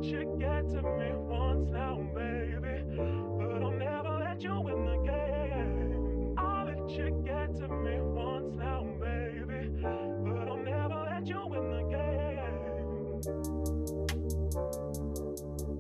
you get to me once now, baby. But I'll never let you win the game. I'll let you get to me once now, baby. But I'll never let you win the game.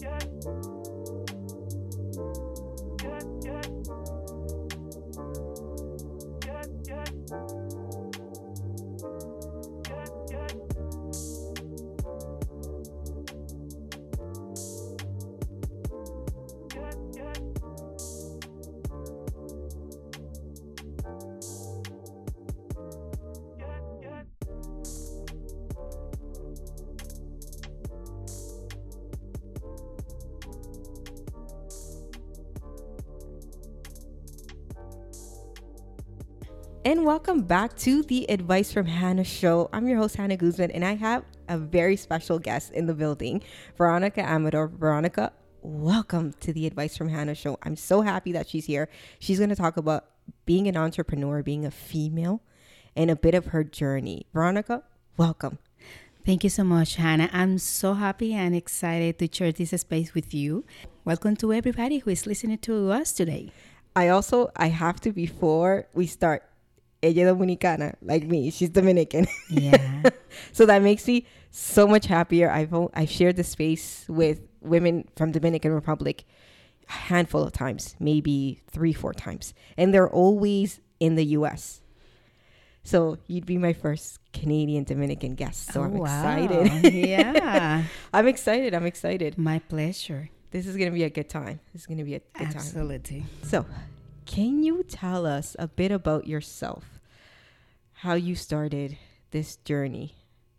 And welcome back to the Advice from Hannah show. I'm your host, Hannah Guzman, and I have a very special guest in the building, Veronica Amador. Veronica, welcome to the Advice from Hannah show. I'm so happy that she's here. She's going to talk about being an entrepreneur, being a female, and a bit of her journey. Veronica, welcome. Thank you so much, Hannah. I'm so happy and excited to share this space with you. Welcome to everybody who is listening to us today. I have to, before we start, ella dominicana, like me. She's Dominican. Yeah. So that makes me so much happier. I've shared the space with women from Dominican Republic a handful of times, maybe 3-4 times. And they're always in the U.S. So you'd be my first Canadian Dominican guest. So I'm excited. Yeah. I'm excited. My pleasure. This is going to be a good time. Absolutely. So can you tell us a bit about yourself, how you started this journey?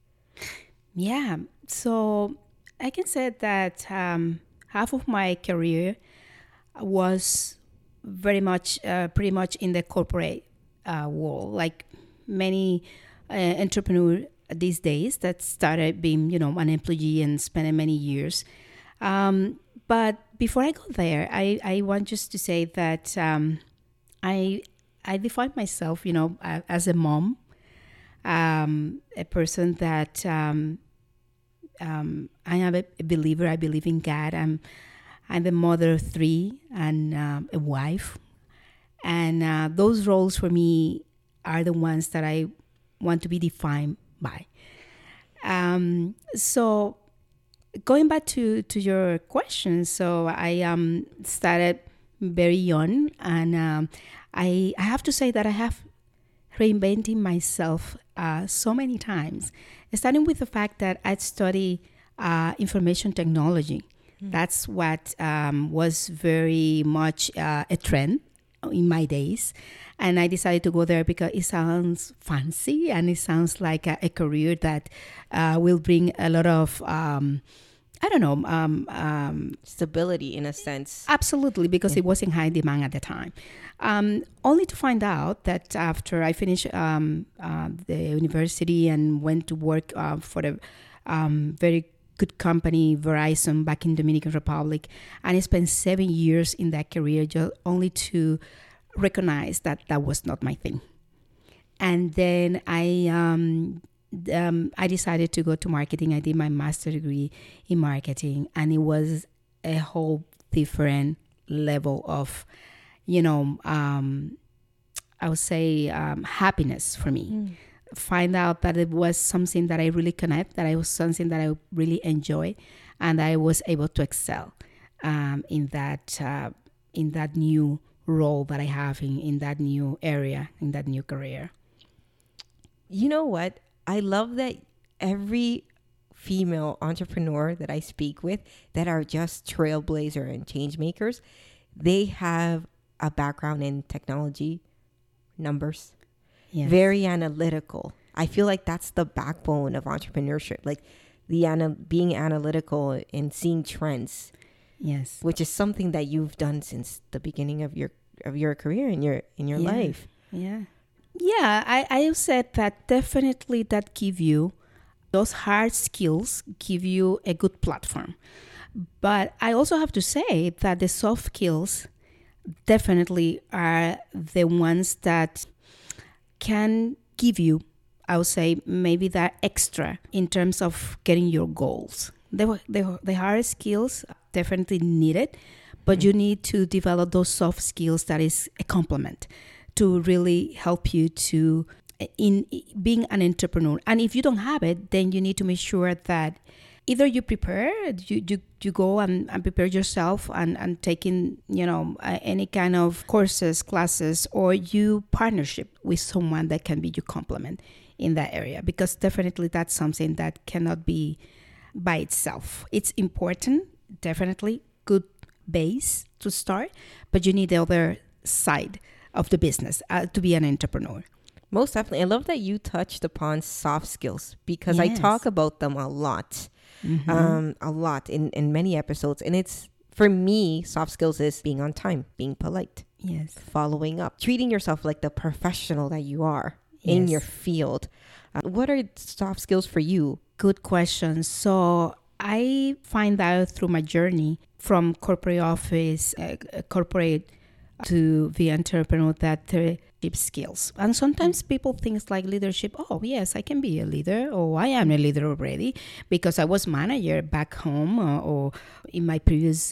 Yeah. So I can say that half of my career was pretty much in the corporate world, like many entrepreneurs these days that started being, an employee and spending many years. But before I go there, I want just to say that I define myself, as a mom, a person that I am a believer. I believe in God. I'm a mother of 3 and a wife. And those roles for me are the ones that I want to be defined by. So going back to your question, so I started very young, and I have to say that I have reinvented myself so many times, starting with the fact that I studied information technology. That's what was very much a trend in my days. And I decided to go there because it sounds fancy and it sounds like a career that will bring a lot of, stability in a sense. Absolutely, because it was in high demand at the time. Only to find out that after I finished the university and went to work for a very good company, Verizon, back in Dominican Republic, and I spent 7 years in that career just only to recognize that that was not my thing. And then I decided to go to marketing. I did my master's degree in marketing, and it was a whole different level of, I would say happiness for me. Find out that it was something that I really connect, that it was something that I really enjoy, and I was able to excel in that new role that I have in that new area, in that new career. You know what? I love that every female entrepreneur that I speak with that are just trailblazer and change makers, they have a background in technology, numbers, Yes. very analytical. I feel like that's the backbone of entrepreneurship, like being analytical and seeing trends. Yes. Which is something that you've done since the beginning of your career in your life. Yeah. Yeah, I said that definitely that give you those hard skills, give you a good platform. But I also have to say that the soft skills definitely are the ones that can give you, I would say, maybe that extra in terms of getting your goals. The hard skills definitely needed, but you need to develop those soft skills that is a complement to really help you to in being an entrepreneur. And if you don't have it, then you need to make sure that either you prepare, you go and prepare yourself and taking, any kind of courses, classes, or you partnership with someone that can be your complement in that area, because definitely that's something that cannot be by itself. It's important, definitely good base to start, but you need the other side of the business to be an entrepreneur. Most definitely. I love that you touched upon soft skills, because I talk about them a lot, in many episodes. And it's, for me, soft skills is being on time, being polite, following up, treating yourself like the professional that you are in your field. What are soft skills for you? Good question. So I find out through my journey from corporate office, corporate to the entrepreneur, that leadership skills. And sometimes people think like leadership, oh yes, I can be a leader, or I am a leader already because I was manager back home or in my previous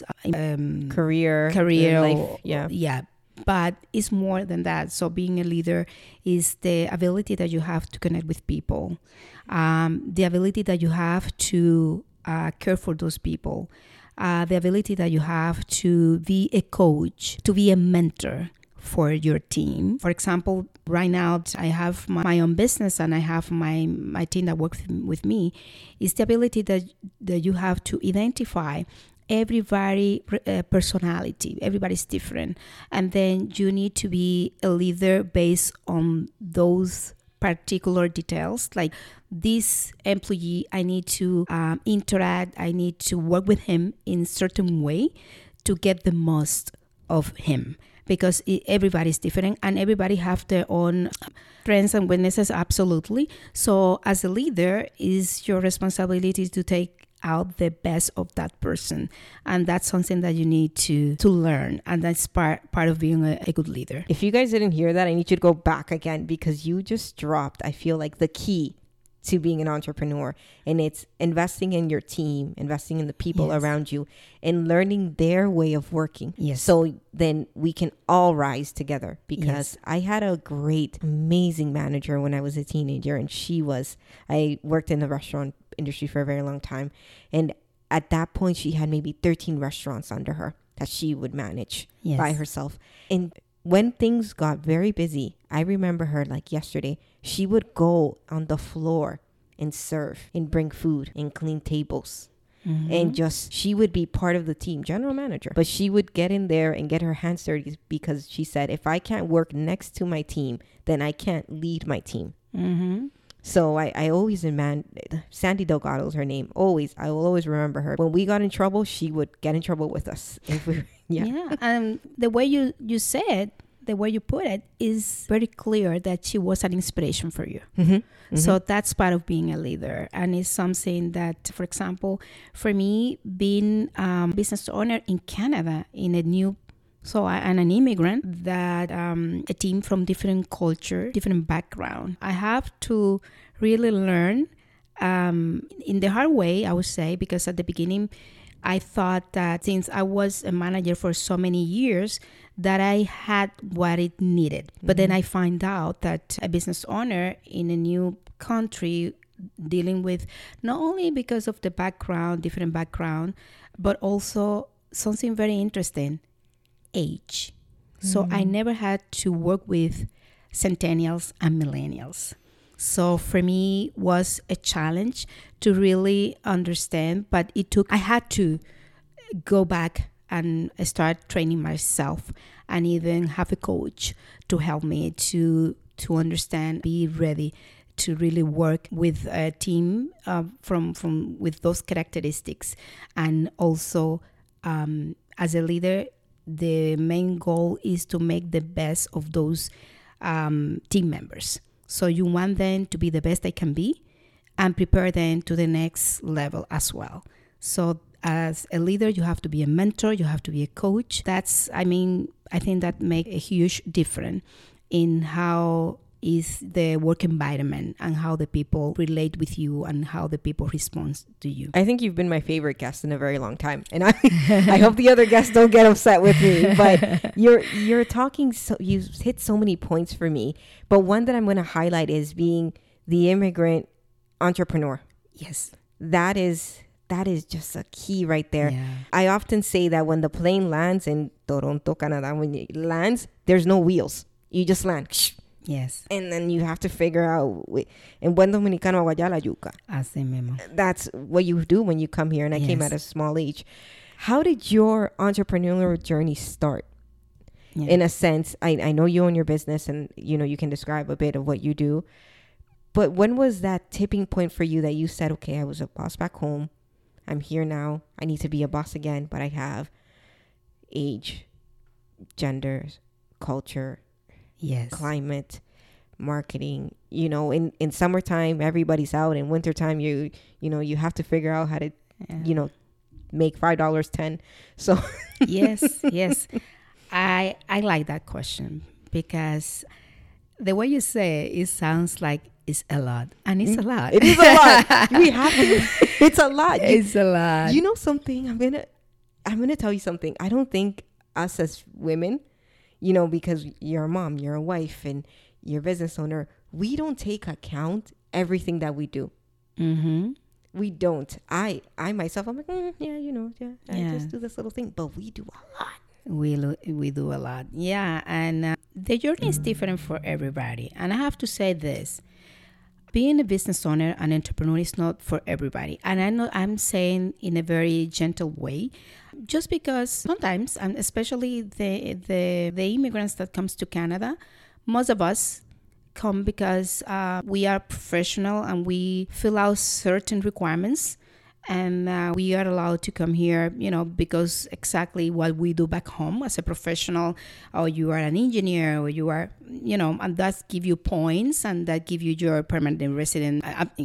career life. Yeah. But it's more than that. So being a leader is the ability that you have to connect with people, the ability that you have to care for those people, the ability that you have to be a coach, to be a mentor for your team. For example, right now I have my own business and I have my team that works with me. Is the ability that you have to identify everybody personality. Everybody's different, and then you need to be a leader based on those particular details. Like this employee, I need to interact, I need to work with him in certain way to get the most of him, because everybody's different and everybody have their own strengths and weaknesses. Absolutely. So as a leader, is your responsibility to take out the best of that person, and that's something that you need to learn, and that's part of being a good leader. If you guys didn't hear that, I need you to go back again, because you just dropped, I feel like, the key to being an entrepreneur, and it's investing in your team, investing in the people around you, and learning their way of working. So then we can all rise together, because I had a great, amazing manager when I was a teenager, and I worked in the restaurant industry for a very long time, and at that point she had maybe 13 restaurants under her that she would manage by herself. And when things got very busy, I remember her like yesterday, she would go on the floor and serve and bring food and clean tables. And she would be part of the team, general manager, but she would get in there and get her hands dirty, because she said, if I can't work next to my team, then I can't lead my team. So I always Sandy Delgado is her name. I will always remember her. When we got in trouble, she would get in trouble with us. And the way you said, the way you put it, is very clear that she was an inspiration for you. So that's part of being a leader, and it's something that, for example, for me, being a business owner in Canada, I'm an immigrant, that a team from different culture, different background. I have to really learn in the hard way, I would say, because at the beginning, I thought that since I was a manager for so many years, that I had what it needed. But then I find out that a business owner in a new country, dealing with not only because of the different background, but also something very interesting, age. So I never had to work with centennials and millennials. So for me was a challenge to really understand, but I had to go back and start training myself, and even have a coach to help me to understand, be ready to really work with a team with those characteristics. And also as a leader, the main goal is to make the best of those team members. So you want them to be the best they can be and prepare them to the next level as well. So as a leader, you have to be a mentor, you have to be a coach. I think that makes a huge difference in how is the work environment and how the people relate with you and how the people respond to you. I think you've been my favorite guest in a very long time, and I hope the other guests don't get upset with me. But you're talking, so you hit so many points for me. But one that I'm going to highlight is being the immigrant entrepreneur. Yes. That is just a key right there. Yeah. I often say that when the plane lands in Toronto, Canada, when it lands, there's no wheels. You just land. Yes. And then you have to figure out, en buen dominicano, aguayar la yuca. Así mismo. That's what you do when you come here. And I came at a small age. How did your entrepreneurial journey start? Yeah. In a sense, I know you own your business and, you can describe a bit of what you do. But when was that tipping point for you that you said, okay, I was a boss back home. I'm here now. I need to be a boss again. But I have age, genders, culture, yes, climate, marketing. In summertime, everybody's out. In wintertime, you have to figure out how to, make $5 10. So yes. I like that question because the way you say it sounds like it's a lot, and it's a lot. It is a lot. We have to. It's a lot. It's a lot. You know something? I'm gonna tell you something. I don't think us as women, because you're a mom, you're a wife, and you're a business owner, we don't take account everything that we do. Mm-hmm. We don't. I myself, I'm like, I just do this little thing, but we do a lot. We do a lot. Yeah, and the journey is different for everybody. And I have to say this. Being a business owner and entrepreneur is not for everybody. And I know I'm saying in a very gentle way, just because sometimes, and especially the immigrants that comes to Canada, most of us come because we are professional and we fill out certain requirements. And we are allowed to come here, because exactly what we do back home as a professional, or you are an engineer, or you are, and that give you points and that give you your permanent resident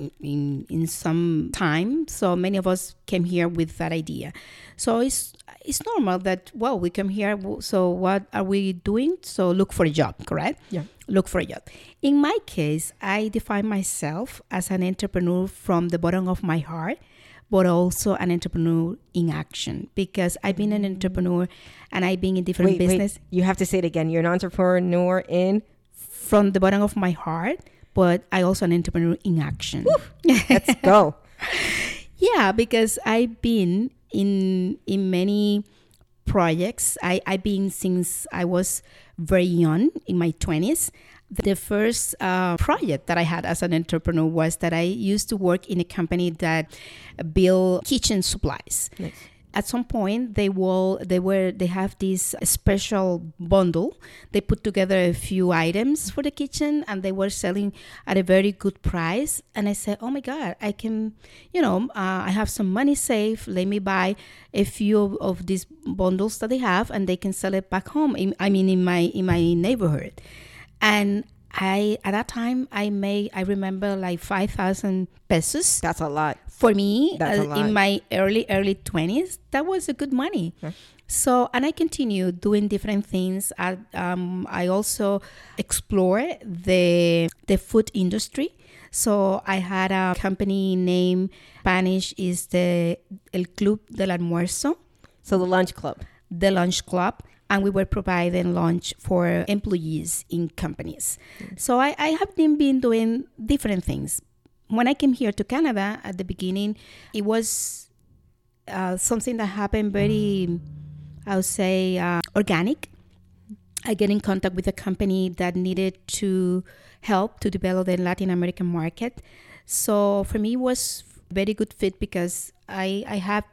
in some time. So many of us came here with that idea. So it's normal that, we come here. So what are we doing? So look for a job, correct? Yeah. Look for a job. In my case, I define myself as an entrepreneur from the bottom of my heart, but also an entrepreneur in action, because I've been an entrepreneur and I've been in different business. Wait. You have to say it again. You're an entrepreneur from the bottom of my heart, but I also an entrepreneur in action. Let's go. Yeah, because I've been in many projects. I've been since I was very young, in my 20s. The first project that I had as an entrepreneur was that I used to work in a company that built kitchen supplies. Nice. At some point, they have this special bundle. They put together a few items for the kitchen, and they were selling at a very good price. And I said, "Oh my God, I can, I have some money saved. Let me buy a few of these bundles that they have, and they can sell it back home. In my neighborhood." And at that time, I remember like 5,000 pesos. That's a lot. For me, That's a lot. In my early 20s, that was a good money. Okay. So, and I continued doing different things. I also explored the food industry. So I had a company name, Spanish is the El Club del Almuerzo. So the lunch club. The lunch club. And we were providing lunch for employees in companies. So I have been doing different things. When I came here to Canada at the beginning, it was something that happened very, I would say, organic. I get in contact with a company that needed to help to develop the Latin American market. So for me, it was a very good fit because I have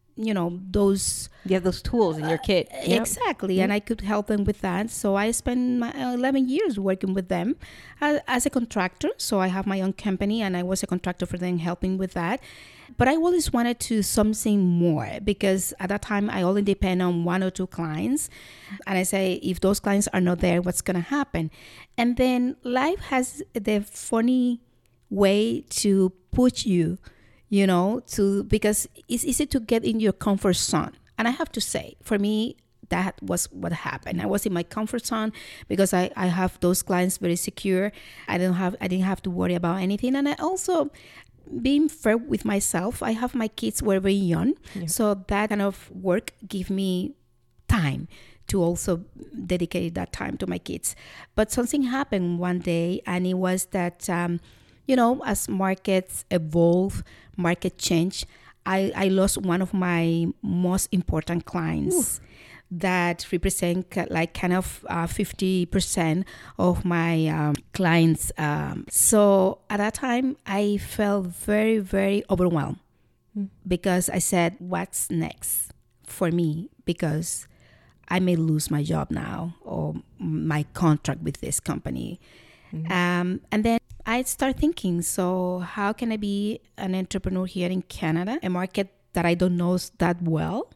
those... You have those tools in your kit. Yep. Exactly. Yep. And I could help them with that. So I spent my 11 years working with them as a contractor. So I have my own company and I was a contractor for them, helping with that. But I always wanted to something more because at that time I only depend on one or two clients. And I say, if those clients are not there, what's going to happen? And then life has the funny way to put you, because it's easy to get in your comfort zone. And I have to say, for me, that was what happened. I was in my comfort zone because I have those clients very secure. I didn't have to worry about anything. And I also, being fair with myself, I have my kids were very young. Yeah. So that kind of work give me time to also dedicate that time to my kids. But something happened one day, and it was that, as markets evolve, market change, I lost one of my most important clients. Ooh. That represent like kind of 50% of my clients. So at that time, I felt very, very overwhelmed because I said, what's next for me? Because I may lose my job now or my contract with this company. And then I start thinking, so how can I be an entrepreneur here in Canada, a market that I don't know that well?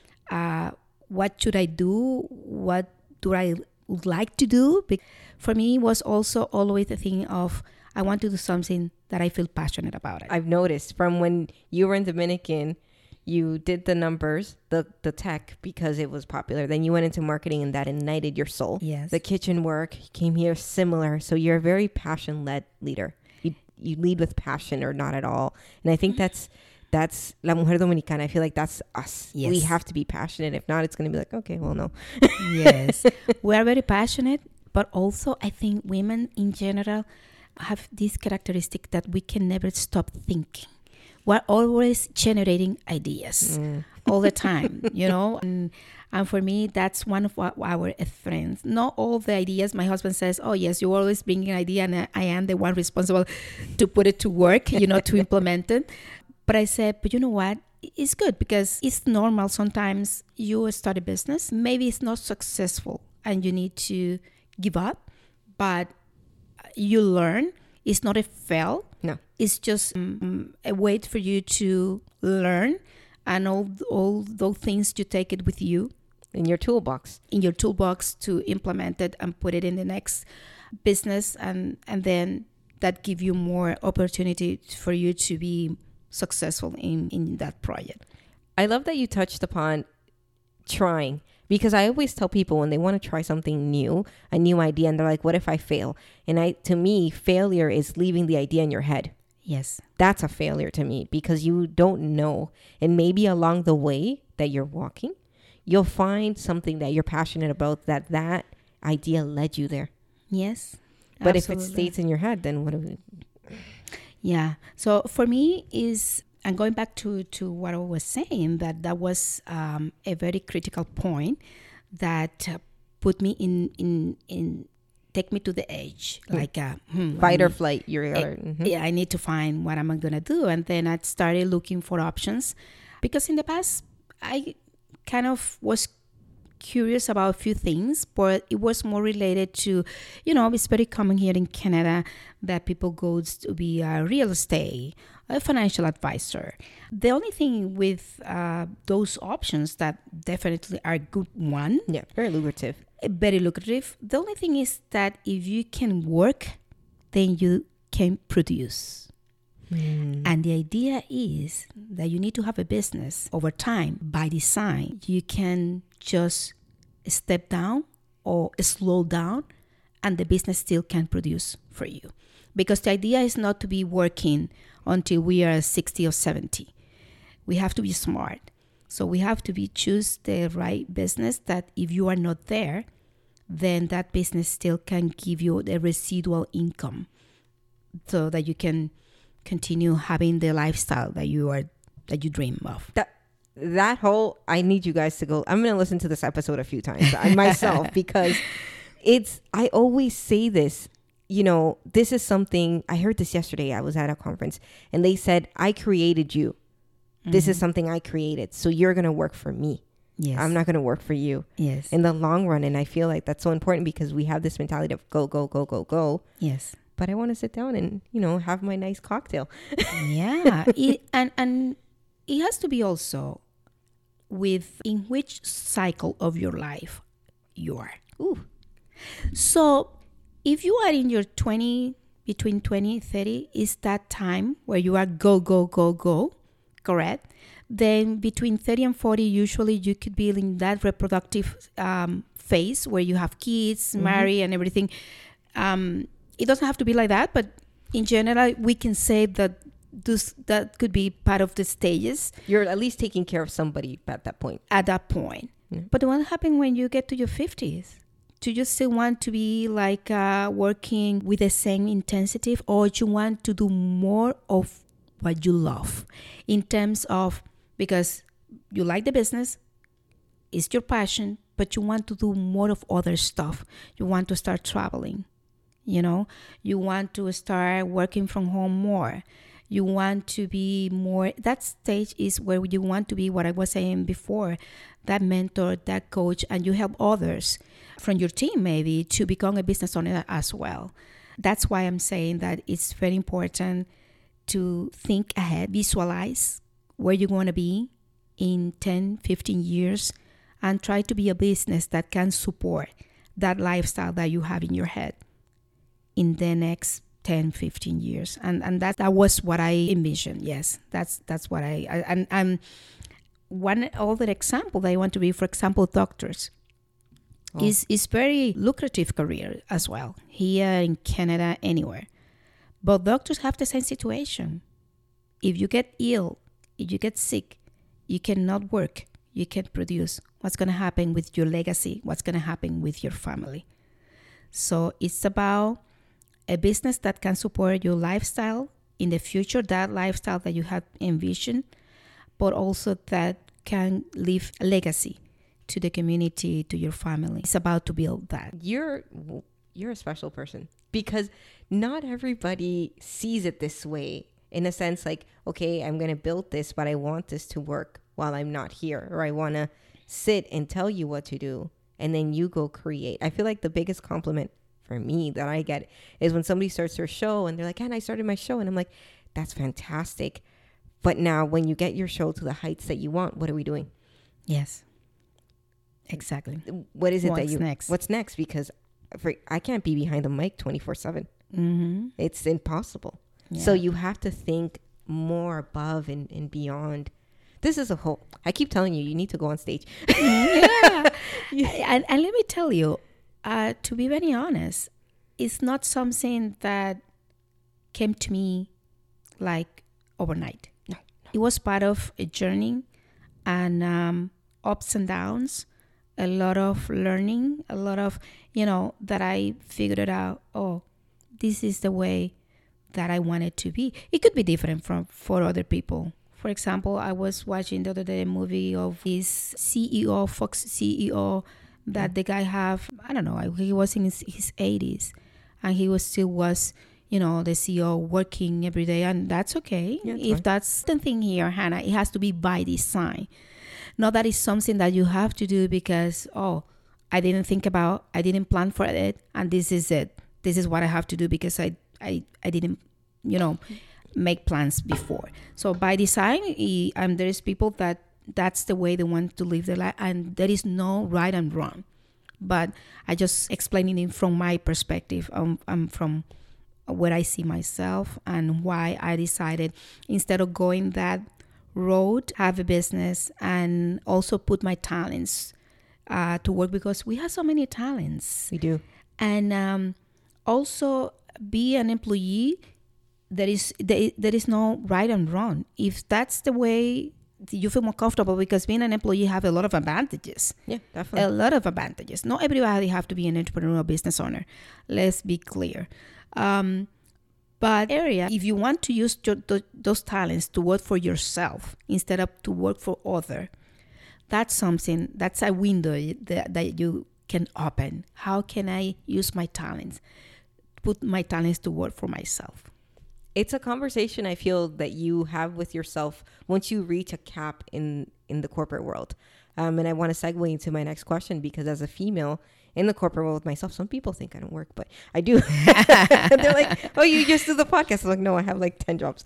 What should I do? What do I would like to do? For me, it was also always the thing of, I want to do something that I feel passionate about it. I've noticed from when you were in Dominican, you did the numbers, the tech, because it was popular. Then you went into marketing and that ignited your soul. Yes. The kitchen work, you came here similar. So you're a very passion-led leader. You lead with passion or not at all. And I think that's La Mujer Dominicana. I feel like that's us. Yes. We have to be passionate. If not, it's going to be like, okay, well, no. Yes. We are very passionate, but also I think women in general have this characteristic that we can never stop thinking. We're always generating ideas all the time, And for me, that's one of our strengths. Not all the ideas. My husband says, oh, yes, you always bring an idea and I am the one responsible to put it to work, to implement it. But I said, but you know what? It's good because it's normal. Sometimes you start a business. Maybe it's not successful and you need to give up, but you learn. It's not a fail. No. It's just a way for you to learn, and all those things you take it with you. In your toolbox. To implement it and put it in the next business, and then that give you more opportunity for you to be successful in that project. I love that you touched upon trying, because I always tell people when they want to try something new, a new idea, and they're like, what if I fail? And to me, failure is leaving the idea in your head. Yes. That's a failure to me, because you don't know. And maybe along the way that you're walking, you'll find something that you're passionate about, that idea led you there. Yes. But absolutely. if it stays in your head, then what do we... Yeah. So for me and going back to what I was saying, that was a very critical point that put me in take me to the edge, like fight or flight. Yeah, I need to find what am I gonna do, and then I started looking for options, because in the past I kind of was curious about a few things, but it was more related to, it's very common here in Canada that people go to be a real estate, a financial advisor. The only thing with those options that definitely are good one. Yeah, very lucrative. Very lucrative. The only thing is that if you can work, then you can produce. And the idea is that you need to have a business over time. By design, you can just step down or slow down, and the business still can produce for you. Because the idea is not to be working until we are 60 or 70. We have to be smart. So we have to choose the right business that if you are not there, then that business still can give you the residual income so that you can continue having the lifestyle that you dream of. That whole, I need you guys to go. I'm going to listen to this episode a few times myself, because I always say this, this is something, I heard this yesterday. I was at a conference and they said, I created you. This is something I created. So you're going to work for me. Yes. I'm not going to work for you. Yes. In the long run. And I feel like that's so important, because we have this mentality of go, go, go, go, go. Yes. But I want to sit down and, have my nice cocktail. Yeah. And it has to be also with in which cycle of your life you are. Ooh. So if you are in your between 20 and 30, is that time where you are go, go, go, go, correct? Then between 30 and 40, usually you could be in that reproductive phase where you have kids, marry, and everything. It doesn't have to be like that, but in general, we can say that that could be part of the stages. You're at least taking care of somebody at that point. At that point. But what happens when you get to your 50s? Do you still want to be like working with the same intensity, or you want to do more of what you love in terms of, because you like the business, it's your passion, but you want to do more of other stuff. You want to start traveling, you want to start working from home more. You want to be more, that stage is where you want to be, what I was saying before, that mentor, that coach, and you help others from your team maybe to become a business owner as well. That's why I'm saying that it's very important to think ahead, visualize where you're going to be in 10, 15 years, and try to be a business that can support that lifestyle that you have in your head in the next 10, 15 years. And that was what I envisioned. Yes, that's what and one other example that I want to be, for example, doctors. Is very lucrative career as well, here in Canada, anywhere. But doctors have the same situation. If you get ill, if you get sick, you cannot work, you can't produce. What's going to happen with your legacy? What's going to happen with your family? So it's about a business that can support your lifestyle in the future, that lifestyle that you have envisioned, but also that can leave a legacy to the community, to your family. It's about to build that. You're a special person, because not everybody sees it this way, in a sense like, okay, I'm going to build this, but I want this to work while I'm not here, or I want to sit and tell you what to do, and then you go create. I feel like the biggest compliment for me that I get is when somebody starts their show and they're like, and I started my show, and I'm like, that's fantastic. But now when you get your show to the heights that you want, what are we doing? Yes. Exactly. What is it next? What's next? Because I can't be behind the mic 24/7. It's impossible. Yeah. So you have to think more above and beyond. This is a whole, I keep telling you, you need to go on stage. Yeah. And let me tell you, to be very honest, it's not something that came to me like overnight. No. It was part of a journey, and ups and downs, a lot of learning, a lot of, that I figured out, oh, this is the way that I want it to be. It could be different for other people. For example, I was watching the other day a movie of this CEO, Fox CEO, that the guy have, I don't know, he was in his 80s, and he still was, the CEO working every day, and that's okay. Yeah, if fine. That's the thing here, Hannah, it has to be by design. Not that it's something that you have to do because, I didn't plan for it, and this is it. This is what I have to do because I didn't, make plans before. So by design, there is people that's the way they want to live their life, and there is no right and wrong. But I just explaining it from my perspective, from where I see myself and why I decided, instead of going that road, have a business and also put my talents to work, because we have so many talents. We do. And also be an employee. There is no right and wrong. If that's the way you feel more comfortable, because being an employee have a lot of advantages. Yeah, definitely. A lot of advantages. Not everybody have to be an entrepreneur or business owner. Let's be clear. But if you want to use those talents to work for yourself instead of to work for other, that's a window that you can open. How can I use my talents, put my talents to work for myself? It's a conversation I feel that you have with yourself once you reach a cap in the corporate world. And I want to segue into my next question, because as a female in the corporate world myself, some people think I don't work, but I do. They're like, oh, you just do the podcast. I'm like, no, I have like 10 jobs.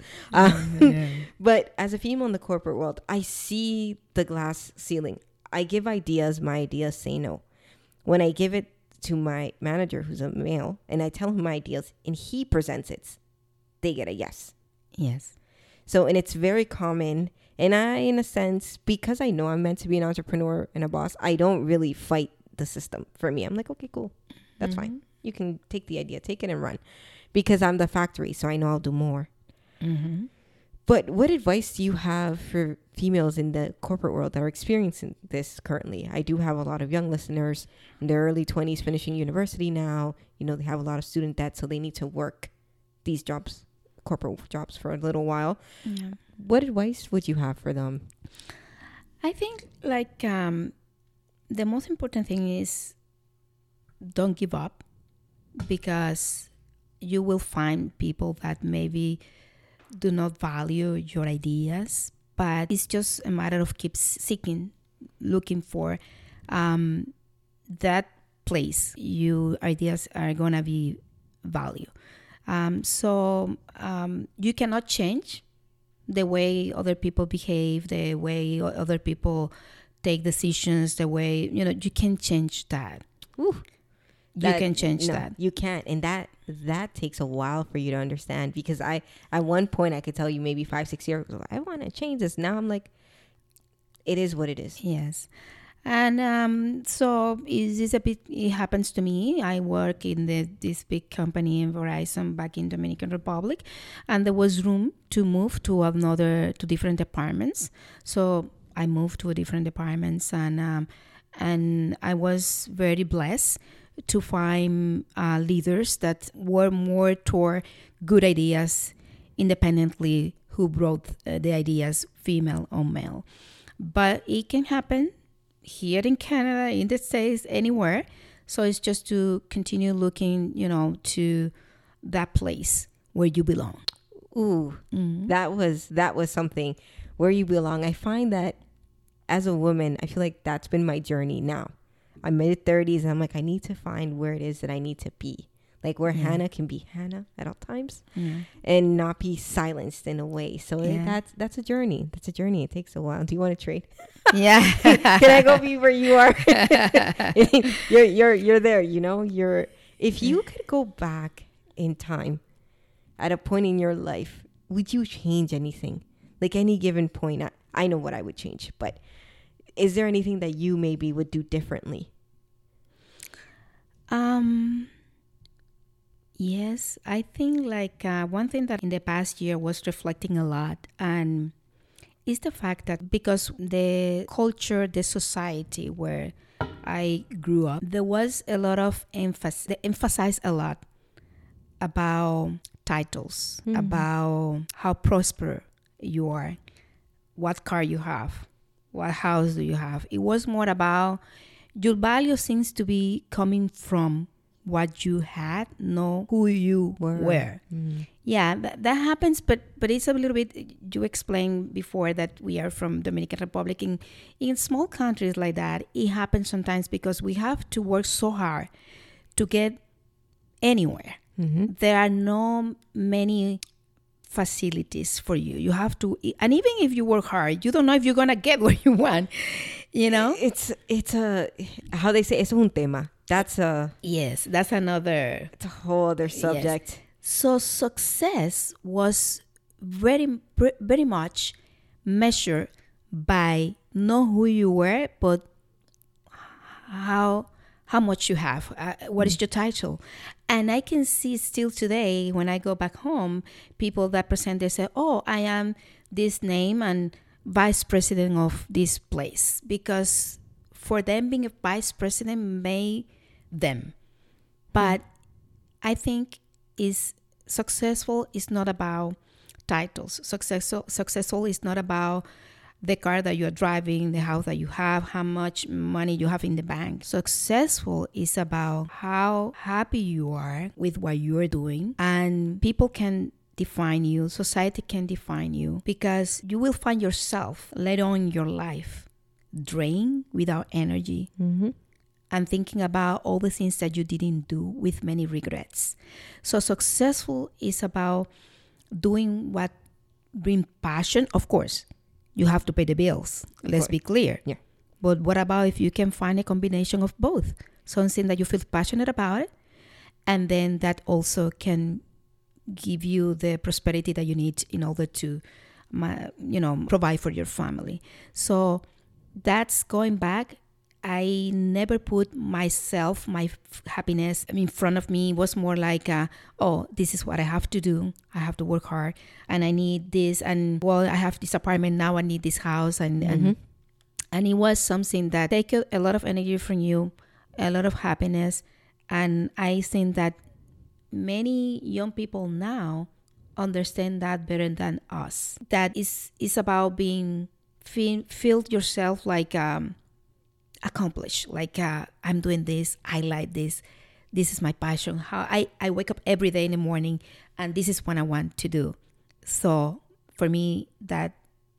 But as a female in the corporate world, I see the glass ceiling. I give ideas. My ideas say no. When I give it to my manager, who's a male, and I tell him my ideas and he presents it, they get a yes. Yes. So, and it's very common And I, in a sense, because I know I'm meant to be an entrepreneur and a boss, I don't really fight the system. For me, I'm like, okay, cool. That's fine. You can take the idea, take it and run. Because I'm the factory, so I know I'll do more. But what advice do you have for females in the corporate world that are experiencing this currently? I do have a lot of young listeners in their early 20s finishing university now. You know, they have a lot of student debt, so they need to work these jobs, corporate jobs, for a little while. Yeah. What advice would you have for them? I think like the most important thing is don't give up, because you will find people that maybe do not value your ideas, but it's just a matter of keep seeking, looking for that place your ideas are going to be valued. So you cannot change the way other people behave, the way other people take decisions, the way, you can change that. Ooh, you can change that. You can't. And that takes a while for you to understand, because at one point I could tell you maybe 5-6 years ago, I want to change this. Now I'm like, it is what it is. Yes. And so it happens to me. I work in this big company in Verizon back in Dominican Republic, and there was room to move to different departments. So I moved to different departments, and I was very blessed to find leaders that were more toward good ideas independently, who brought the ideas, female or male. But it can happen here in Canada, in the States, anywhere. So it's just to continue looking, to that place where you belong. Ooh, that was something, where you belong. I find that as a woman, I feel like that's been my journey now. I'm mid-30s, and I'm like, I need to find where it is that I need to be. Like where Hannah can be Hannah at all times and not be silenced in a way. So that's a journey. That's a journey. It takes a while. Do you want to trade? Yeah. Can I go be where you are? You're there, if you could go back in time at a point in your life, would you change anything? Like any given point? I know what I would change, but is there anything that you maybe would do differently? Yes, I think like one thing that in the past year was reflecting a lot, and is the fact that because the culture, the society where I grew up, there was a lot of emphasis. They emphasized a lot about titles, about how prosperous you are, what car you have, what house do you have. It was more about your value seems to be coming from what you had, not who you were. Yeah, that happens, but it's a little bit, you explained before that we are from Dominican Republic. In small countries like that, it happens sometimes because we have to work so hard to get anywhere. There are no many facilities for you. You have to, and even if you work hard, you don't know if you're gonna get what you want. It's a, how they say, es un tema. That's a it's a whole other subject. Yes. So success was very much measured by not who you were, but how much you have. What is your title? And I can see still today when I go back home, people that present, they say, "Oh, I am this name and vice president of this place," because for them being a vice president made them. But I think successful is not about titles. Successful is not about the car that you're driving, the house that you have, how much money you have in the bank. Successful is about how happy you are with what you're doing, and people can define you, society can define you, because you will find yourself later on in your life drained, without energy, and thinking about all the things that you didn't do with many regrets. So successful is about doing what brings passion. Of course, you have to pay the bills. Let's be clear. Yeah. But what about if you can find a combination of both? Something that you feel passionate about it, and then that also can give you the prosperity that you need in order to provide for your family. So that's going back. I never put myself, my happiness in front of me. It was more like, this is what I have to do. I have to work hard and I need this. And well, I have this apartment now. I need this house. And it was something that take a lot of energy from you, a lot of happiness. And I think that many young people now understand that better than us. That is about being, feel yourself like, accomplished, like I'm doing this, I like this is my passion. How I wake up every day in the morning and this is what I want to do. So for me, that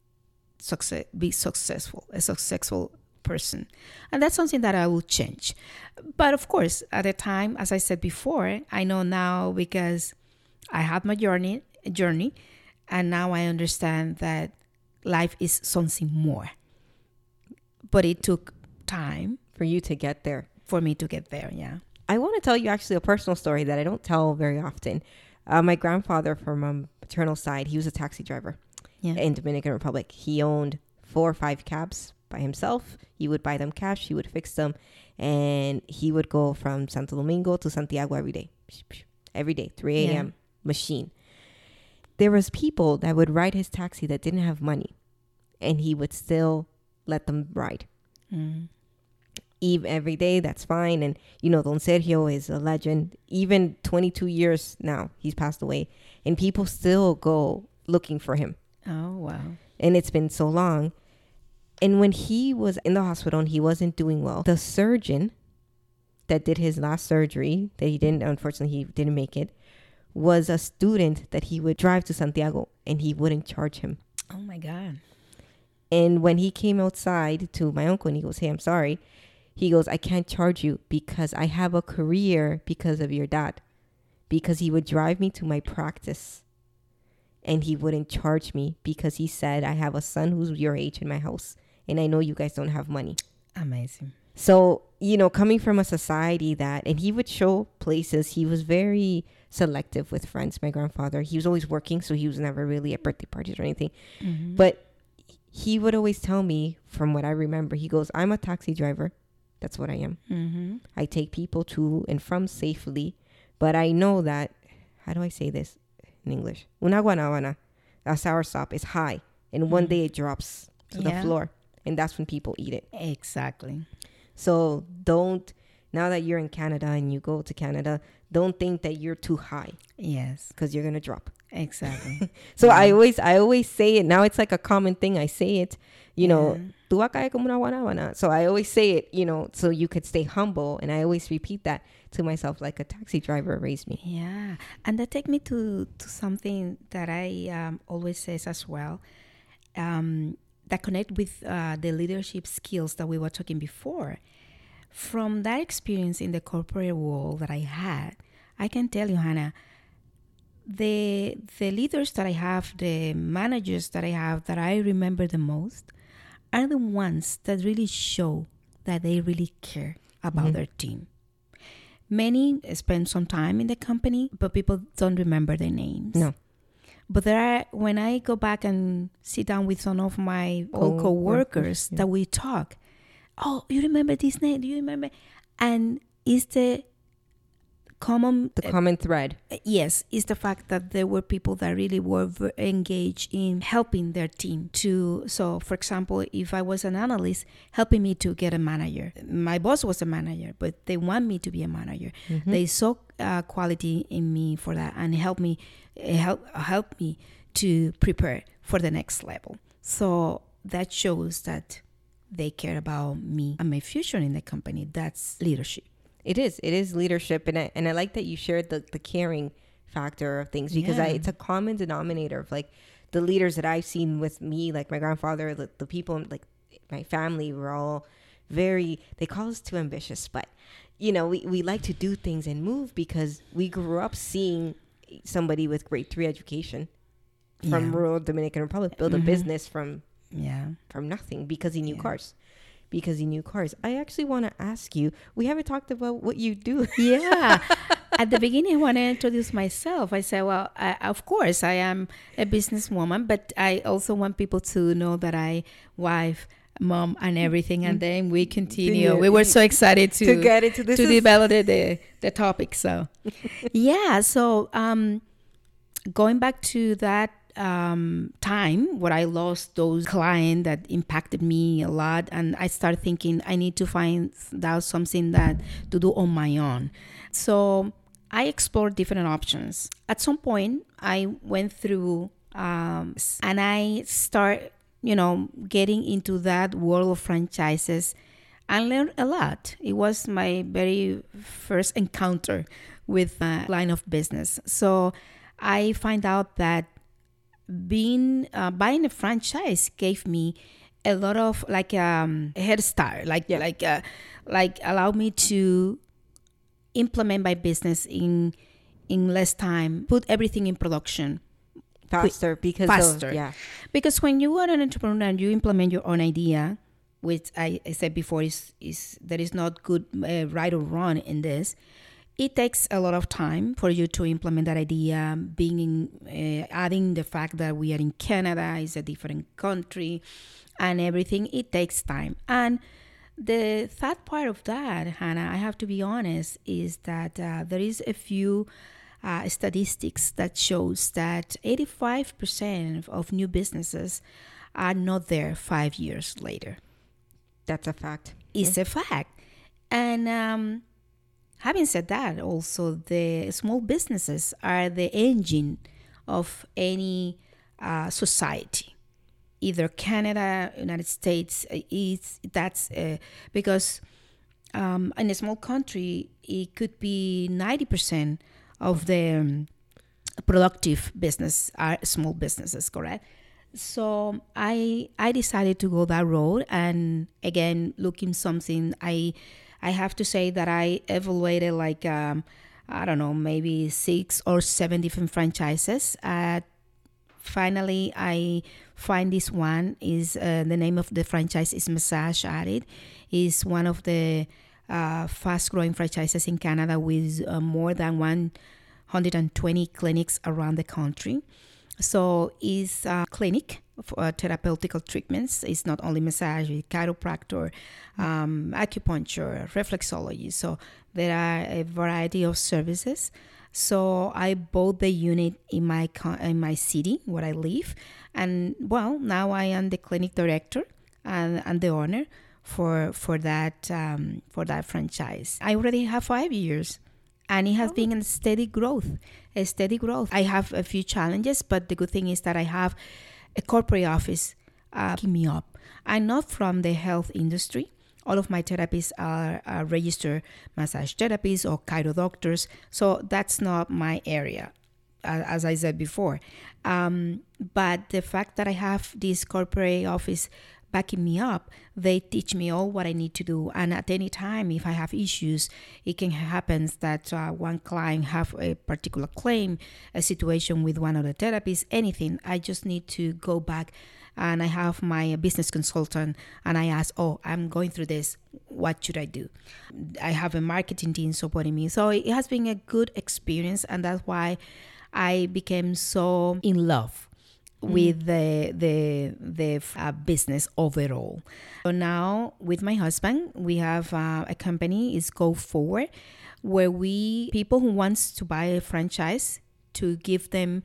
be successful, a successful person, and that's something that I will change. But of course, at the time, as I said before, I know now because I had my journey, and now I understand that life is something more. But it took time for you to get there. For me to get there, yeah. I want to tell you actually a personal story that I don't tell very often. My grandfather from my maternal side, he was a taxi driver in Dominican Republic. He owned 4 or 5 cabs by himself. He would buy them cash. He would fix them. And he would go from Santo Domingo to Santiago every day. Every day, 3 a.m. machine. There was people that would ride his taxi that didn't have money. And he would still let them ride. Eve every day, that's fine. And Don Sergio is a legend. Even 22 years now, he's passed away, and people still go looking for him. Oh, wow. And it's been so long. And when he was in the hospital and he wasn't doing well, the surgeon that did his last surgery, that he didn't make it, was a student that he would drive to Santiago, and he wouldn't charge him. Oh my God. And when he came outside to my uncle and he goes, "Hey, I'm sorry." He goes, "I can't charge you because I have a career because of your dad." Because he would drive me to my practice and he wouldn't charge me because he said, "I have a son who's your age in my house and I know you guys don't have money." Amazing. So, coming from a society that, and he would show places, he was very selective with friends, my grandfather. He was always working, so he was never really at birthday parties or anything. But he would always tell me, from what I remember, he goes, "I'm a taxi driver. That's what I am. I take people to and from safely. But I know that," how do I say this in English? Una guanábana, a soursop, is high. And one day it drops to the floor. And that's when people eat it. Exactly. So now that you're in Canada and you go to Canada, don't think that you're too high. Yes. Because you're going to drop. Exactly. So I always say it. Now it's like a common thing. I say it, "Tu vas a caer como una guanábana." So I always say it, so you could stay humble. And I always repeat that to myself, like a taxi driver raised me. Yeah. And that take me to something that I always says as well, that connect with the leadership skills that we were talking before. From that experience in the corporate world that I had, I can tell you, Hannah, the leaders that I have, the managers that I have, that I remember the most, are the ones that really show that they really care about their team. Many spend some time in the company, but people don't remember their names. No. But when I go back and sit down with some of my old co-workers that we talk, "Oh, you remember this name? Do you remember?" And it's the common thread. Yes, is the fact that there were people that really were engaged in helping their team to. So, for example, if I was an analyst, helping me to get a manager. My boss was a manager, but they want me to be a manager. They saw quality in me for that and help me to prepare for the next level. So that shows that they care about me and my future in the company. That's leadership. It is leadership. And I like that you shared the caring factor of things, because it's a common denominator of like the leaders that I've seen with me, like my grandfather, the people like my family were all very, they call us too ambitious, but we like to do things and move because we grew up seeing somebody with grade 3 education from rural Dominican Republic build a business from nothing because he knew cars. I actually want to ask you, we haven't talked about what you do. Yeah. At the beginning, when I introduced myself, I said, well, of course, I am a businesswoman, but I also want people to know that I wife, mom, and everything. And then we continue. We were so excited to get into this, to develop the topic. So, yeah. So, going back to that time where I lost those clients that impacted me a lot, and I started thinking I need to find out something that to do on my own. So I explored different options. At some point, I went through and I start, getting into that world of franchises and learned a lot. It was my very first encounter with a line of business. So I find out that buying a franchise gave me a lot of a head start, like allowed me to implement my business in less time, put everything in production faster because when you are an entrepreneur and you implement your own idea, which I said before is there is not good right or wrong in this. It takes a lot of time for you to implement that idea, adding the fact that we are in Canada, is a different country, and everything. It takes time. And the sad part of that, Hannah, I have to be honest, is that there is a few statistics that shows that 85% of new businesses are not there 5 years later. That's a fact. It's a fact. And having said that, also the small businesses are the engine of any society. Either Canada, United States, because in a small country, it could be 90% of the productive business are small businesses, correct? So I decided to go that road, and again, looking something, I have to say that I evaluated I don't know, maybe 6 or 7 different franchises. Finally, I find this one is the name of the franchise is Massage Added. Is one of the fast-growing franchises in Canada with more than 120 clinics around the country. So it's a clinic for therapeutical treatments. It's not only massage, chiropractor, acupuncture, reflexology. So there are a variety of services. So I bought the unit in my city where I live, and well, now I am the clinic director and the owner for that franchise. I already have 5 years. And it has been a steady growth. I have a few challenges, but the good thing is that I have a corporate office keeping me up. I'm not from the health industry. All of my therapists are registered massage therapists or chiro doctors. So that's not my area, as I said before. But the fact that I have this corporate office backing me up, they teach me all what I need to do. And at any time, if I have issues, it can happen that one client have a particular claim, a situation with one of the therapists, anything. I just need to go back, and I have my business consultant, and I ask, I'm going through this. What should I do? I have a marketing team supporting me. So it has been a good experience, and that's why I became so in love with the business overall. So now with my husband, we have a company, is Go Forward, where people who wants to buy a franchise, to give them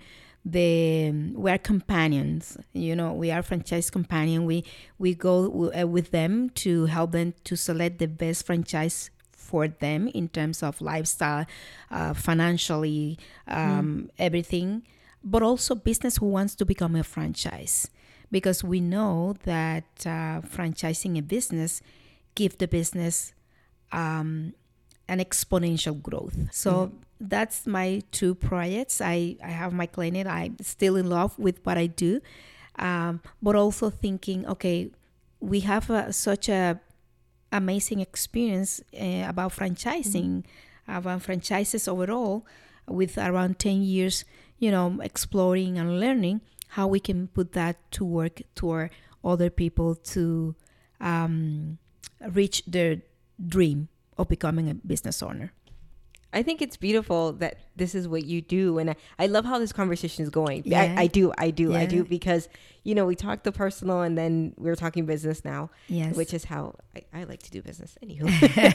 we are companions, we are franchise companion. We go with them to help them to select the best franchise for them in terms of lifestyle, financially, everything. But also business who wants to become a franchise, because we know that franchising a business gives the business an exponential growth. So that's my 2 projects. I have my clinic. I'm still in love with what I do, but also thinking, okay, we have such a amazing experience about franchising, about franchises overall, with around 10 years exploring and learning how we can put that to work toward other people to reach their dream of becoming a business owner. I think it's beautiful that this is what you do. And I love how this conversation is going. Yeah. I do Yeah. because, we talked the personal and then we're talking business now, Yes. which is how I like to do business. Anywho.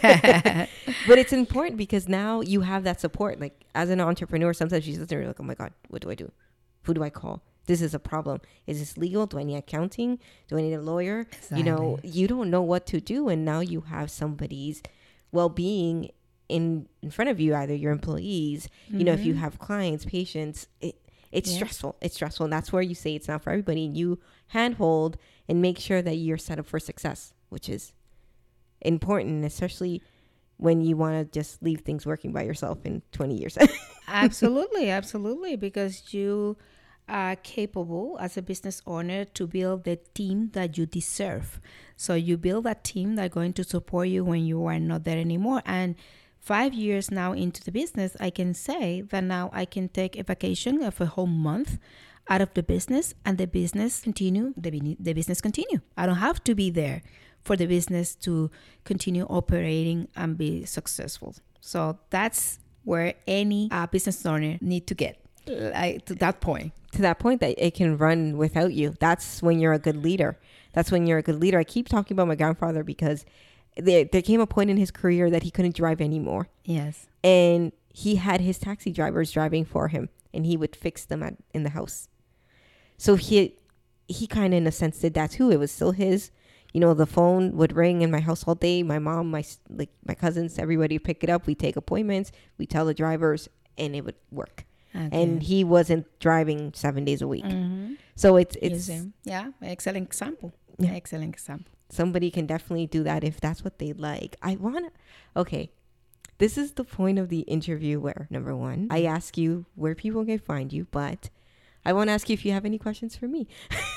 But it's important because now you have that support. Like as an entrepreneur, sometimes you sit there and you're like, oh my God, what do I do? Who do I call? This is a problem. Is this legal? Do I need accounting? Do I need a lawyer? Exactly. You don't know what to do. And now you have somebody's well-being in front of you, either your employees, if you have clients, patients, it's Yeah. stressful. It's stressful. And that's where you say it's not for everybody. And you handhold and make sure that you're set up for success, which is important, especially when you want to just leave things working by yourself in 20 years. Absolutely, because you are capable as a business owner to build the team that you deserve. So you build a team that's going to support you when you are not there anymore. And 5 years now into the business, I can say that now I can take a vacation of a whole month out of the business, and the business continue. The business continue. I don't have to be there for the business to continue operating and be successful. So that's where any business owner need to get to that point. To that point that it can run without you. That's when you're a good leader. I keep talking about my grandfather because there came a point in his career that he couldn't drive anymore. Yes. And he had his taxi drivers driving for him, and he would fix them in the house. So he kind of, in a sense, did that too. It was still his. The phone would ring in my house all day. My mom, my cousins, everybody would pick it up. We take appointments. We tell the drivers, and it would work. Okay. And he wasn't driving 7 days a week. Mm-hmm. So it's excellent example. Yeah. Excellent example. Somebody can definitely do that if that's what they like. Okay, this is the point of the interview where, number one, I ask you where people can find you, but I want to ask you if you have any questions for me.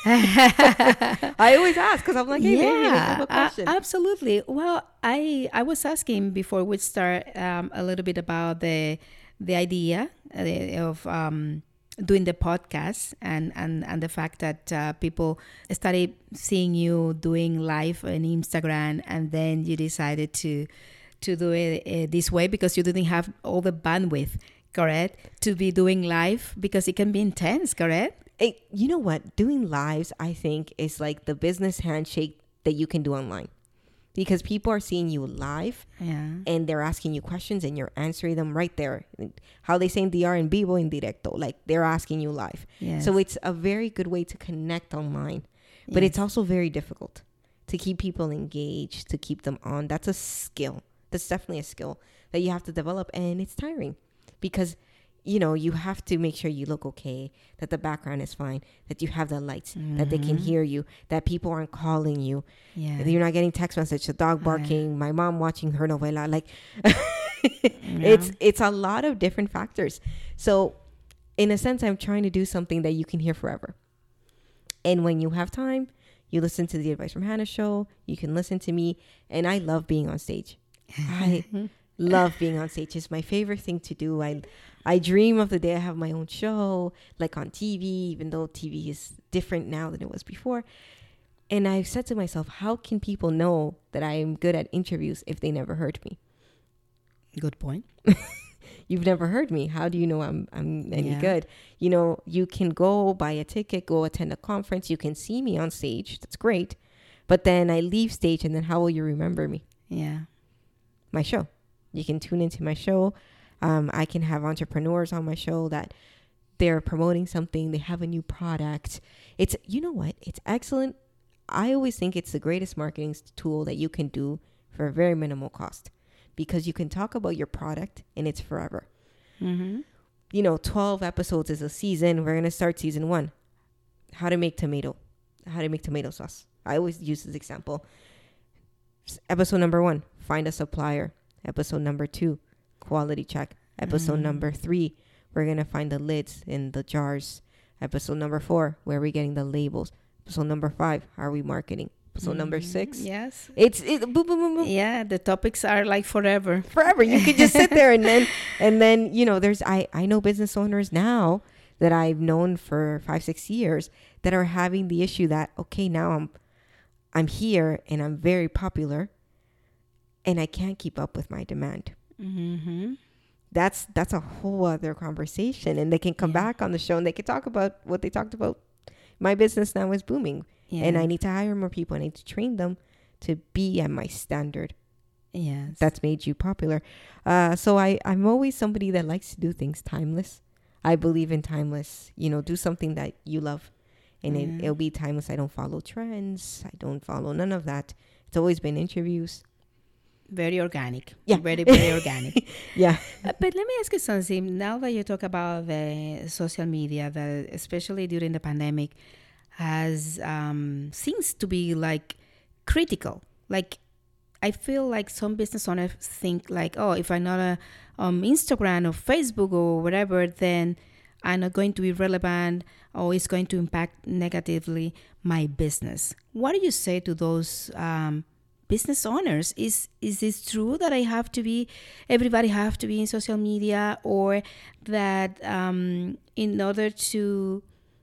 I always ask because I'm like, hey, maybe I have a question. Absolutely. Well, I was asking before we start a little bit about the idea of doing the podcast and the fact that people started seeing you doing live on Instagram, and then you decided to do it this way because you didn't have all the bandwidth, correct, to be doing live because it can be intense, correct? You know what? Doing lives, I think, is like the business handshake that you can do online. Because people are seeing you live, and they're asking you questions and you're answering them right there. How they say in DR en vivo en directo, like they're asking you live. Yes. So it's a very good way to connect online. But it's also very difficult to keep people engaged, to keep them on. That's a skill. That's definitely a skill that you have to develop, and it's tiring because you have to make sure you look okay, that the background is fine, that you have the lights, that they can hear you, that people aren't calling you, that you're not getting text message, the dog barking, my mom watching her novela. Like, it's a lot of different factors. So in a sense, I'm trying to do something that you can hear forever. And when you have time, you listen to the Advice from Hannah show, you can listen to me, and I love being on stage. I love being on stage. It's my favorite thing to do. I dream of the day I have my own show, like on TV, even though TV is different now than it was before. And I've said to myself, how can people know that I am good at interviews if they never heard me? Good point. You've never heard me. How do you know I'm any good? You can go buy a ticket, go attend a conference. You can see me on stage. That's great. But then I leave stage, and then how will you remember me? Yeah. My show. You can tune into my show. I can have entrepreneurs on my show that they're promoting something. They have a new product. It's, you know what? It's excellent. I always think it's the greatest marketing tool that you can do for a very minimal cost because you can talk about your product and it's forever. Mm-hmm. 12 episodes is a season. We're going to start season 1. How to make tomato sauce. I always use this example. Episode number 1, find a supplier. Episode number 2, quality check. Episode number 3, we're going to find the lids in the jars. Episode number 4, where are we getting the labels? Episode number 5, how are we marketing? Episode number 6. Yes. It's boom, boom, boom, boom. Yeah, the topics are like forever. You could just sit there and then there's I know business owners now that I've known for 5-6 years that are having the issue that, okay, now I'm here and I'm very popular and I can't keep up with my demand. Mm-hmm. that's a whole other conversation, and they can come back on the show and they can talk about what they talked about. My business now is booming, and I need to hire more people. I need to train them to be at my standard. Yes. That's made you popular. So I'm always somebody that likes to do things timeless. I believe in timeless. Do something that you love, and it'll be timeless. I don't follow trends. I don't follow none of that. It's always been interviews. Very organic. Yeah. Very, very organic. Yeah. But let me ask you something. Now that you talk about the social media, that especially during the pandemic, has seems to be like critical. Like, I feel like some business owners think like, oh, if I'm not on Instagram or Facebook or whatever, then I'm not going to be relevant, or it's going to impact negatively my business. What do you say to those business owners? Is this true that everybody have to be in social media, or that in order to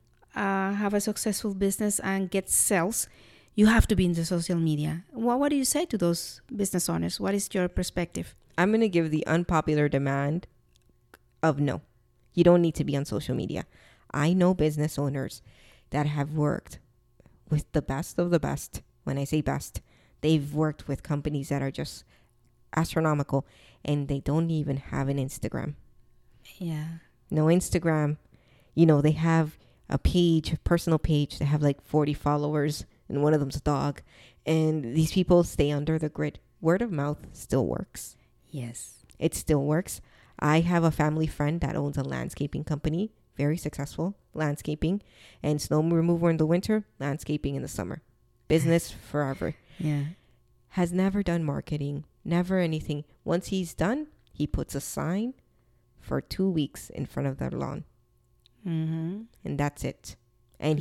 have a successful business and get sales, you have to be in the social media? What do you say to those business owners? What is your perspective? I'm going to give the unpopular demand of no. You don't need to be on social media. I know business owners that have worked with the best of the best. When I say best, they've worked with companies that are just astronomical, and they don't even have an Instagram. Yeah. No Instagram. They have a personal page. They have like 40 followers, and one of them's a dog. And these people stay under the grid. Word of mouth still works. Yes. It still works. I have a family friend that owns a landscaping company, very successful landscaping, and snow removal in the winter, landscaping in the summer. Business forever. Yeah. Has never done marketing, never anything. Once he's done, he puts a sign for 2 weeks in front of their lawn. Mm-hmm. And that's it. And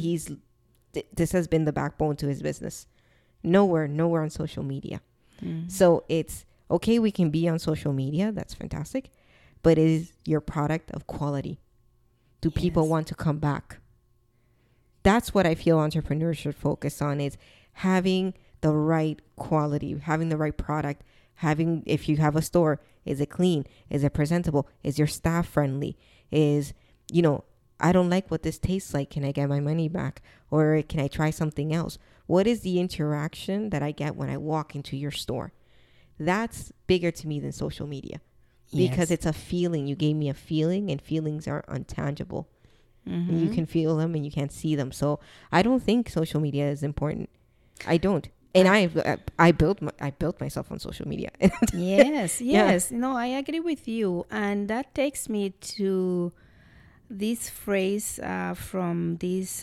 this has been the backbone to his business. Nowhere on social media. Mm-hmm. So it's okay, we can be on social media. That's fantastic. But is your product of quality? Do people want to come back? That's what I feel entrepreneurs should focus on, is having the right quality, having the right product, if you have a store, is it clean? Is it presentable? Is your staff friendly? I don't like what this tastes like. Can I get my money back? Or can I try something else? What is the interaction that I get when I walk into your store? That's bigger to me than social media. Because it's a feeling. You gave me a feeling, and feelings are untangible. Mm-hmm. And you can feel them and you can't see them. So I don't think social media is important. I don't. And I built myself on social media. Yes. Yeah. No, I agree with you. And that takes me to this phrase from this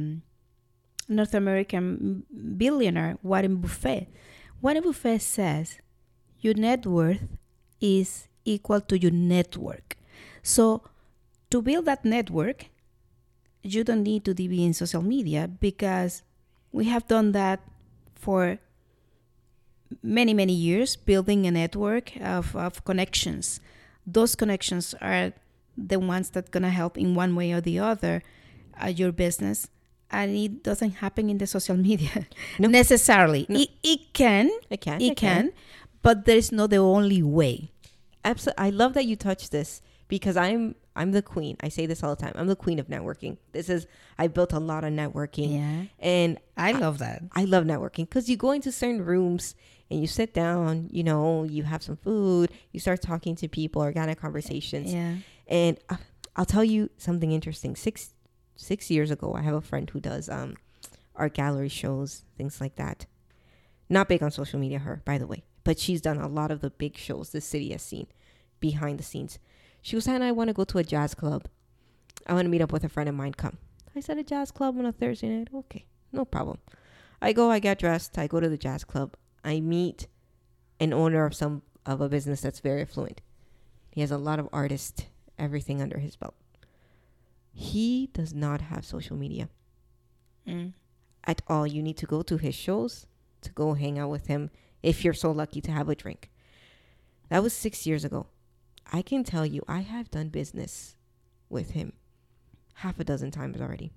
North American billionaire, Warren Buffett. Warren Buffett says, your net worth is equal to your network. So to build that network, you don't need to be in social media, because we have done that for many, many years, building a network of connections. Those connections are the ones that going to help in one way or the other your business. And it doesn't happen in the social media necessarily. No. It can, but there is not the only way. Absolutely. I love that you touched this, because I'm the queen. I say this all the time. I'm the queen of networking. I built a lot of networking. Yeah. And I love that. I love networking, because you go into certain rooms and you sit down, you have some food, you start talking to people, organic conversations. Yeah. And I'll tell you something interesting. Six years ago, I have a friend who does art gallery shows, things like that. Not big on social media, her, by the way. But she's done a lot of the big shows the city has seen behind the scenes. She was saying, I want to go to a jazz club. I want to meet up with a friend of mine. Come. I said, a jazz club on a Thursday night? Okay, no problem. I get dressed. I go to the jazz club. I meet an owner of a business that's very affluent. He has a lot of artists, everything under his belt. He does not have social media at all. You need to go to his shows to go hang out with him, if you're so lucky to have a drink. That was 6 years ago. I can tell you, I have done business with him 6 times already.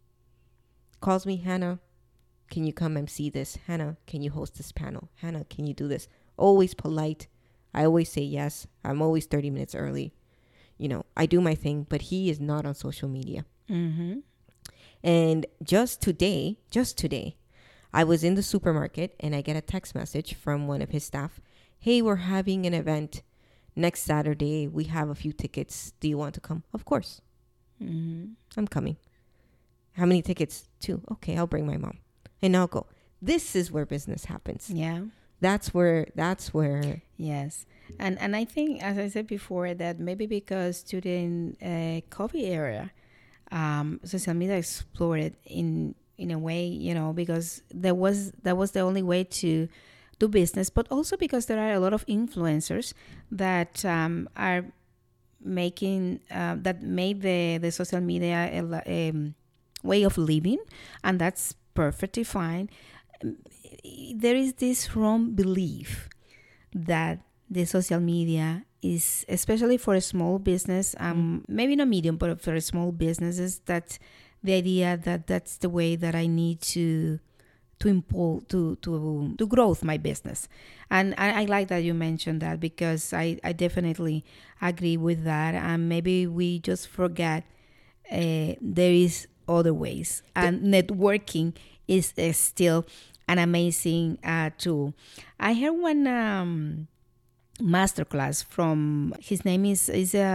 Calls me, Hannah, can you come MC this? Hannah, can you host this panel? Hannah, can you do this? Always polite. I always say yes. I'm always 30 minutes early. You know, I do my thing, but he is not on social media. Mm-hmm. And just today, I was in the supermarket and I get a text message from one of his staff. Hey, we're having an event next Saturday. We have a few tickets. Do you want to come? Of course. Mm-hmm. I'm coming. How many tickets? 2. Okay, I'll bring my mom. And I'll go. This is where business happens. Yeah. That's where. Yes. And I think, as I said before, that maybe because during COVID era, social media exploded in a way, you know, because that was the only way to do business, but also because there are a lot of influencers that are making that made the social media a way of living, and that's perfectly fine. There is this wrong belief that the social media is, especially for a small business, maybe not medium, but for small businesses, that the idea that that's the way that I need to grow my business. And I like that you mentioned that, because I definitely agree with that. And maybe we just forget there is other ways, and networking is still an amazing tool. I heard one masterclass from, his name is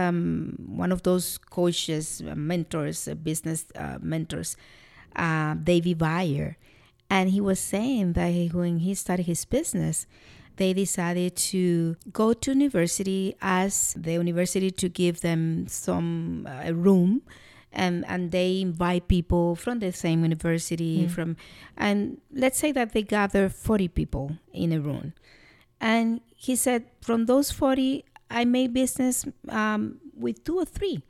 one of those coaches, mentors, business mentors, David Bayer. And he was saying that when he started his business, they decided to go to university, ask the university to give them some room, and they invite people from the same university, and let's say that they gather 40 people in a room. And he said, from those 40, I made business with 2 or 3.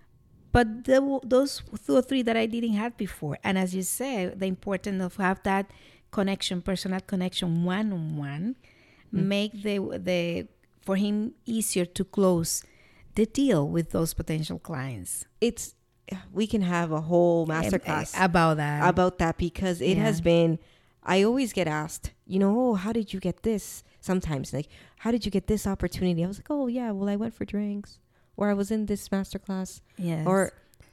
But those 2 or 3 that I didn't have before. And as you said, the importance of have that connection, personal connection, one-on-one, make the for him easier to close the deal with those potential clients. We can have a whole masterclass about that, because it has been, I always get asked, you know, oh, how did you get this? Sometimes, like, how did you get this opportunity? I was like, oh, yeah, well, I went for drinks, or I was in this masterclass. Yes. Or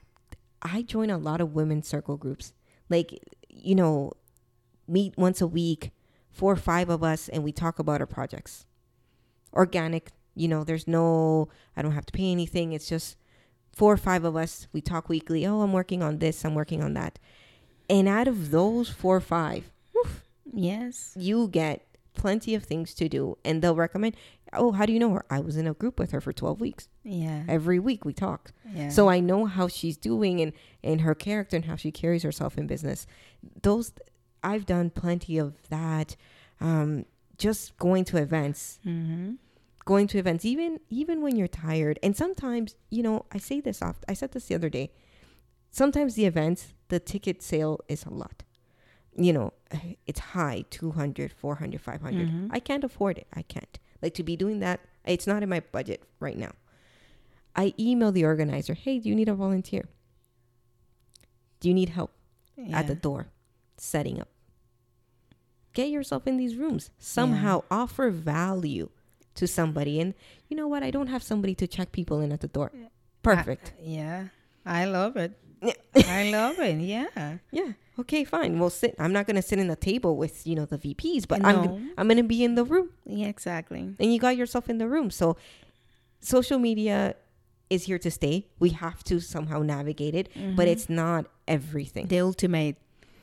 I join a lot of women's circle groups. Like, you know, meet once a week, 4 or 5 of us, and we talk about our projects. Organic, you know, I don't have to pay anything. It's just 4 or 5 of us. We talk weekly. Oh, I'm working on this. I'm working on that. And out of those 4 or 5, yes, you get plenty of things to do. And they'll recommend, oh, how do you know her? I was in a group with her for 12 weeks. Yeah. Every week we talked. Yeah. So I know how she's doing and her character and how she carries herself in business. I've done plenty of that. Just going to events. Mm-hmm. Going to events, even when you're tired. And sometimes, you know, I said this the other day. Sometimes the events, the ticket sale is a lot. You know, it's high, 200, 400, 500. Mm-hmm. I can't afford it. I can't. Like, to be doing that, it's not in my budget right now. I email the organizer, hey, do you need a volunteer? Do you need help at the door setting up? Get yourself in these rooms. Somehow offer value to somebody. And you know what? I don't have somebody to check people in at the door. Perfect. Yeah. I love it. I love it. Yeah. Yeah. Okay, fine. We'll sit. I'm not going to sit in the table with, you know, the VPs, but No. I'm going to be in the room. Yeah, exactly. And you got yourself in the room. So social media is here to stay. We have to somehow navigate it, but it's not everything. The ultimate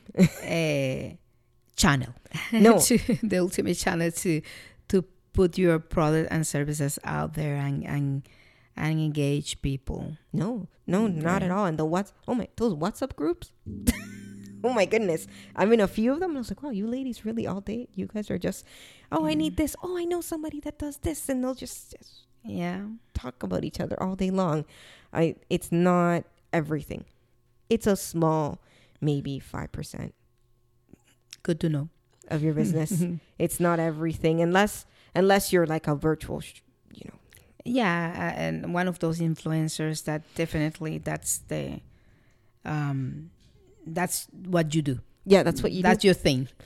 channel. No. The ultimate channel to put your product and services out there and engage people. No, not at all. And those WhatsApp groups. Oh my goodness. I'm in a few of them. And I was like, wow, you ladies really all day. You guys are just, I need this. Oh, I know somebody that does this. And they'll just talk about each other all day long. It's not everything. It's a small, maybe 5%. Good to know. Of your business. It's not everything unless you're like a virtual, Yeah, and one of those influencers that definitely that's what you do. Yeah, that's what you do. That's your thing.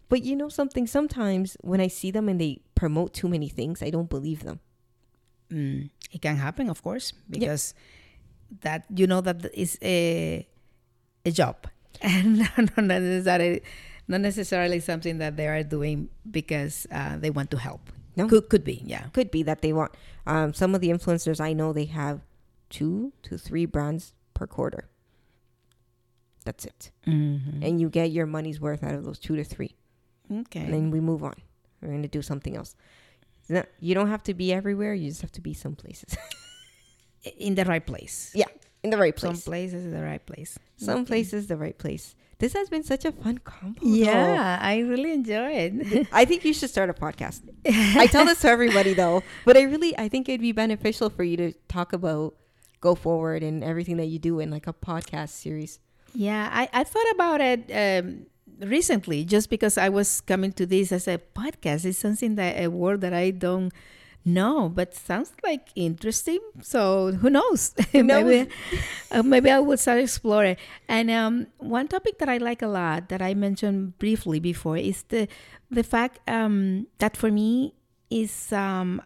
But you know something? Sometimes when I see them and they promote too many things, I don't believe them. It can happen, of course, because that that is a job, and not necessarily something that they are doing because they want to help. No. Could be, yeah. Could be that they want. Some of the influencers I know, they have 2 to 3 brands per quarter. That's it. And you get your money's worth out of those 2 to 3. Okay. And then we move on. We're going to do something else. You don't have to be everywhere. You just have to be some places. In the right place. Yeah, in the right place. Some places, the right place. Some places, the right place. This has been such a fun combo. Yeah, I really enjoy it. I think you should start a podcast. I tell this to everybody though, but I think it'd be beneficial for you to talk about Go Forward and everything that you do in like a podcast series. Yeah, I thought about it recently just because I was coming to this as a podcast. It's something a word that I don't know, but sounds like interesting. So who knows? Maybe I will start exploring. And one topic that I like a lot that I mentioned briefly before is the fact that for me is how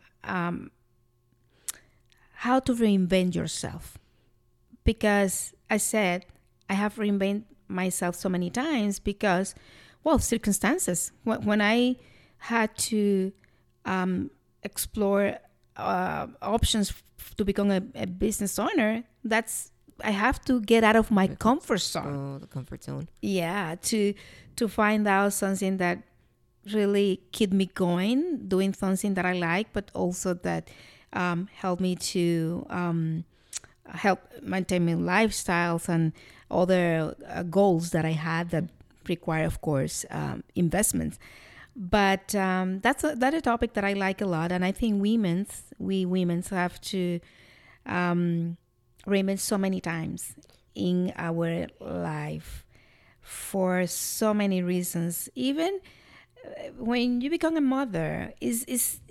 to reinvent yourself. Because I said I have reinvented myself so many times because, circumstances. When I had to explore options to become a business owner, I have to get out of my comfort zone. Oh, the comfort zone. Yeah, to find out something that really keep me going, doing something that I like, but also that help me to help maintain my lifestyles and other goals that I had that require, of course, investments. But that's a topic that I like a lot, and I think we women have to reinvent so many times in our life for so many reasons. Even when you become a mother, is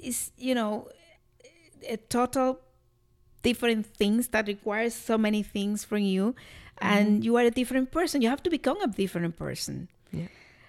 a total different things that requires so many things from you, and you are a different person. You have to become a different person. Yeah.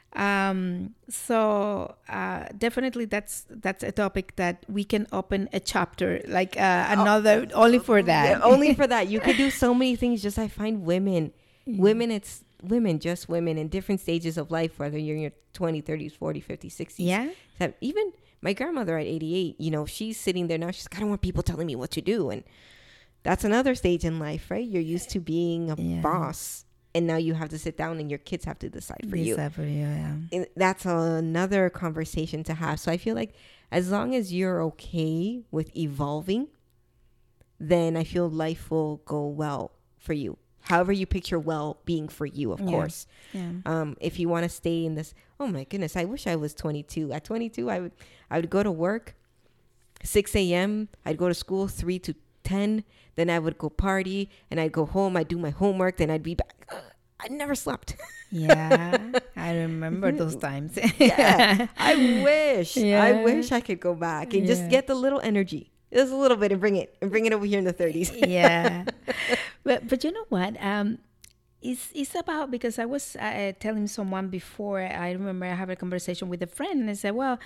So definitely that's a topic that we can open a chapter, like another only for that. Yeah, only for that. You could do so many things. Just I find women, it's women, just women in different stages of life, whether you're in your 20s, 30s, 40s, 50s, 60s. Yeah. Even my grandmother at 88, she's sitting there now. She's like, I don't want people telling me what to do. And that's another stage in life, right? You're used to being a boss. And now you have to sit down and your kids have to decide for you. Yeah. And that's another conversation to have. So I feel like as long as you're okay with evolving, then I feel life will go well for you. However you picture well-being for you, of course. Yeah. If you want to stay in this, oh my goodness, I wish I was 22. At 22, I would go to work 6 a.m. I'd go to school 3 to 10. Then I would go party and I'd go home. I'd do my homework. Then I'd be back. I never slept. Yeah, I remember those times. Yeah, I wish I could go back and just get the little energy, just a little bit, and bring it over here in the 30s. Yeah, but you know what? It's about, because I was telling someone before. I remember I had a conversation with a friend, and I said, well,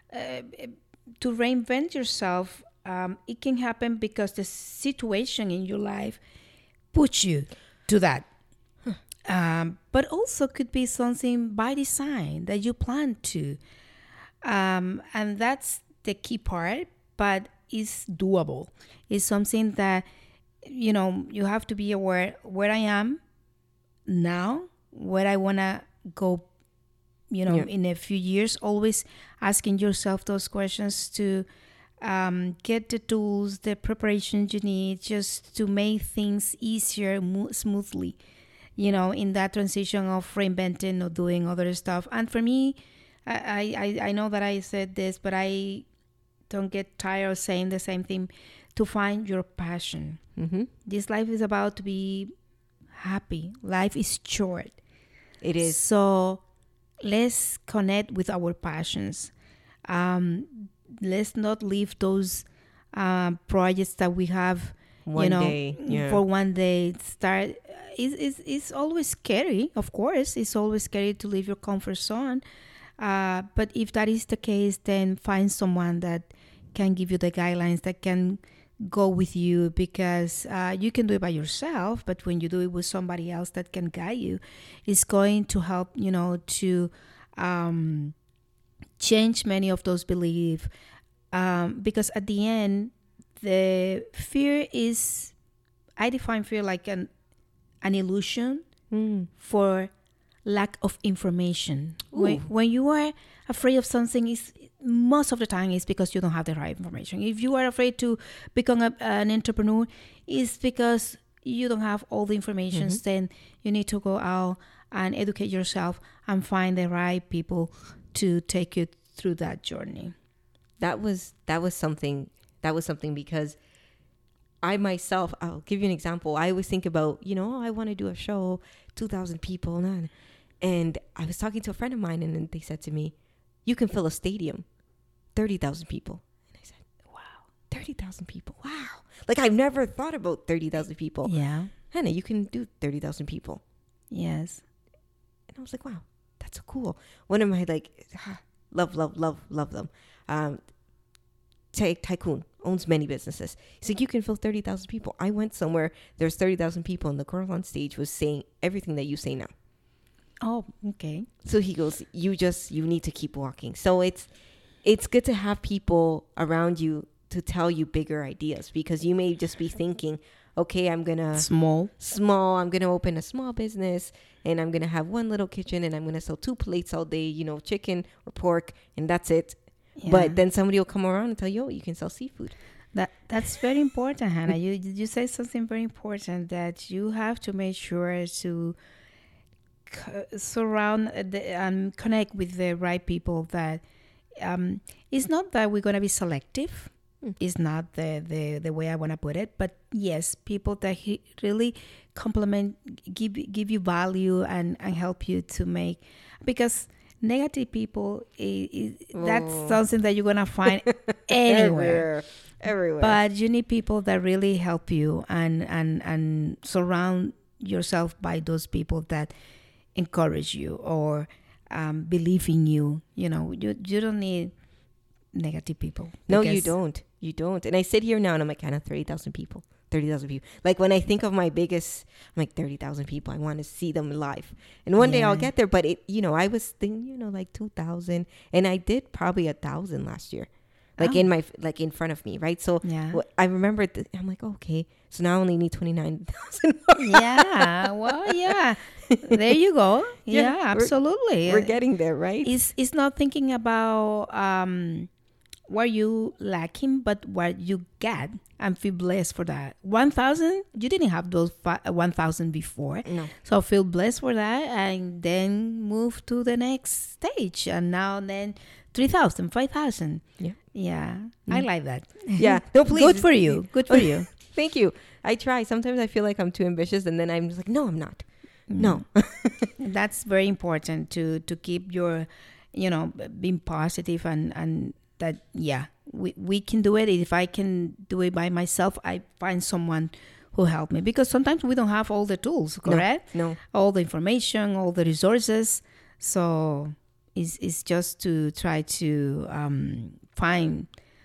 to reinvent yourself, it can happen because the situation in your life puts you to that. But also could be something by design that you plan to. And that's the key part, but it's doable. It's something that, you have to be aware where I am now, where I want to go, in a few years. Always asking yourself those questions to get the tools, the preparations you need just to make things easier, smoothly. In that transition of reinventing or doing other stuff. And for me, I know that I said this, but I don't get tired of saying the same thing, to find your passion. Mm-hmm. This life is about to be happy. Life is short. It is. So let's connect with our passions. Let's not leave those projects that we have for one day. Start. It's always scary, of course. It's always scary to leave your comfort zone. But if that is the case, then find someone that can give you the guidelines, that can go with you, because you can do it by yourself, but when you do it with somebody else that can guide you, it's going to help, to change many of those beliefs. Because at the end, the fear is, I define fear like an illusion for lack of information. When you are afraid of something, is most of the time is because you don't have the right information. If you are afraid to become an entrepreneur, it's because you don't have all the information. Then you need to go out and educate yourself and find the right people to take you through that journey. That was something because I myself, I'll give you an example. I always think about, I want to do a show, 2,000 people. And I was talking to a friend of mine, and they said to me, you can fill a stadium, 30,000 people. And I said, wow, 30,000 people. Wow. Like, I've never thought about 30,000 people. Yeah. Hannah, you can do 30,000 people. Yes. And I was like, wow, that's so cool. One of my, love them. Tycoon owns many businesses. He's like, you can fill 30,000 people. I went somewhere, there's 30,000 people, and the girl on stage was saying everything that you say now. Oh, okay. So he goes, you need to keep walking. So it's good to have people around you to tell you bigger ideas, because you may just be thinking, okay, I'm going to small, I'm going to open a small business, and I'm going to have one little kitchen, and I'm going to sell 2 plates all day, chicken or pork, and that's it. Yeah. But then somebody will come around and tell you, you can sell seafood. That's very important, Hannah. You say something very important, that you have to make sure to surround and connect with the right people. That it's not that we're going to be selective. It's not the way I want to put it. But yes, people that really complement, give you value and help you to make, because negative people, that's something that you're going to find anywhere. Everywhere. But you need people that really help you and surround yourself by those people that encourage you or believe in you. You don't need negative people. No, you don't. And I sit here now and I'm like, kind of 30,000 people. Like, when I think of my biggest, I'm like, 30,000 people. I want to see them live. And one day I'll get there. But I was thinking, like 2,000, and I did probably 1,000 last year. Like in front of me, right? So I remember, I'm like, okay, so now I only need 29,000. Yeah, well, yeah, there you go. Yeah, absolutely. We're getting there, right? It's not thinking about what you lacking, but what you get, and feel blessed for that. 1,000, you didn't have those 1,000 before. No. So feel blessed for that, and then move to the next stage. And now then 3,000, 5,000. Yeah. I like that. Yeah. No, please. Good for you. Thank you. I try. Sometimes I feel like I'm too ambitious, and then I'm just like, no, I'm not. No. That's very important to keep your, being positive and that, we can do it. If I can do it by myself, I find someone who help me, because sometimes we don't have all the tools, correct? No. All the information, all the resources. So it's just to try to find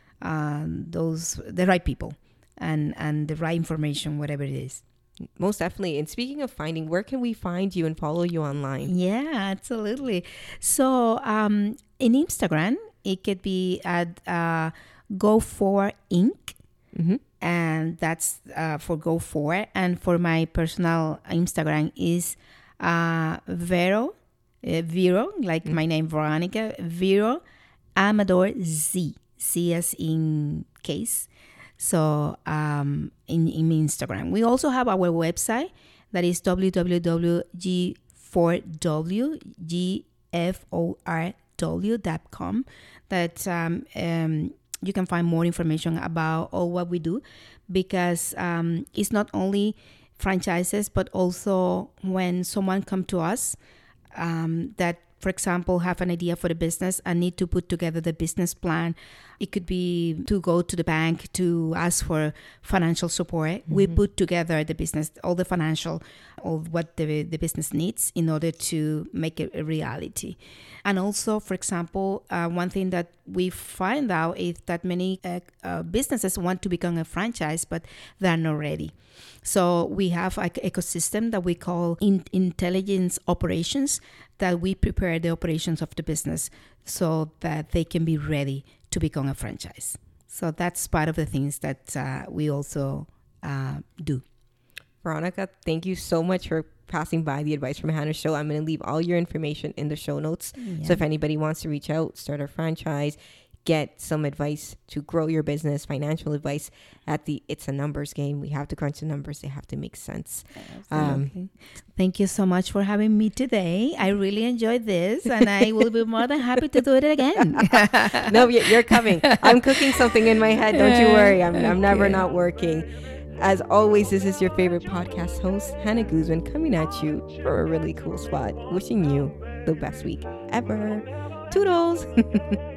the right people and the right information, whatever it is. Most definitely. And speaking of finding, where can we find you and follow you online? Yeah, absolutely. So in Instagram, it could be at Go4 Inc. Mm-hmm. And that's for Go4. And for my personal Instagram is Vero, like my name, Veronica, Vero Amador Z as in case. So in Instagram. We also have our website that is www.g4wgforw.com, that you can find more information about all what we do, because it's not only franchises, but also when someone come to us that for example, have an idea for the business and need to put together the business plan. It could be to go to the bank to ask for financial support. We put together the business, all the financial, all what the business needs in order to make it a reality. And also, for example, one thing that we find out is that many businesses want to become a franchise, but they're not ready. So we have an ecosystem that we call intelligence operations, that we prepare the operations of the business so that they can be ready to become a franchise. So that's part of the things that we also do. Veronica, thank you so much for passing by the Advice from Hannah show. I'm going to leave all your information in the show notes. Yeah. So if anybody wants to reach out, start a franchise, get some advice to grow your business, financial advice it's a numbers game. We have to crunch the numbers. They have to make sense. Thank you so much for having me today. I really enjoyed this, and I will be more than happy to do it again. No, you're coming. I'm cooking something in my head. Don't you worry. I'm never not working. As always, this is your favorite podcast host, Hannah Guzman, coming at you for a really cool spot. Wishing you the best week ever. Toodles!